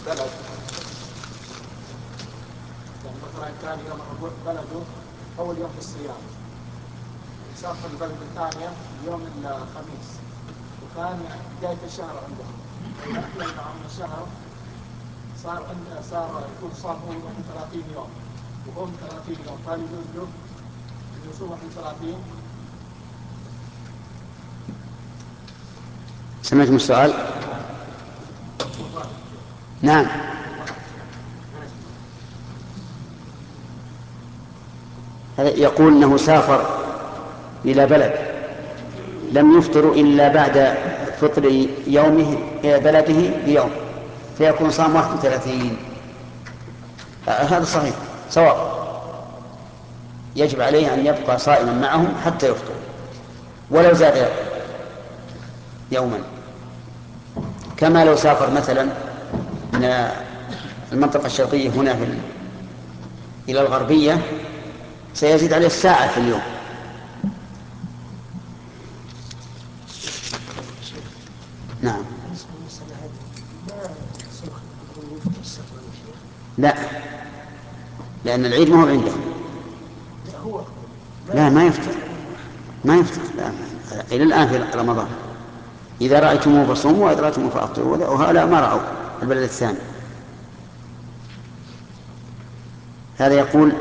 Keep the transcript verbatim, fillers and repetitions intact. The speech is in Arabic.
بلد، يعني مثلا كان يوم بلده أول يوم في الصيام، سافر البلد الثانية يوم الخميس، وكان بداية الشهر عندهم، فيأتي مع الشهر صار عنده صار يكون صار هو من ثلاثين يوم، وهو من ثلاثين يوم، قال يجوز له إنه يصوم من ثلاثين. سمعتم السؤال؟ نعم. يقول انه سافر الى بلد لم يفطر الا بعد فطر يومه الى بلده بيوم، فيكون صام واحد وثلاثين. هذا صحيح سواء، يجب عليه ان يبقى صائما معهم حتى يفطر ولو زاد يوما، كما لو سافر مثلا من المنطقة الشرقية هنا في إلى الغربية سيزيد عليه الساعة في اليوم. نعم. لا، لأن العيد ما هو عنده. لا ما يفطر، ما يفطر لا. إلى الآن في رمضان إذا رأيتموه فصوموا وإذا رأيتموه فأفطروا، وهؤلاء ما رأوا البلد الثاني. هذا يقول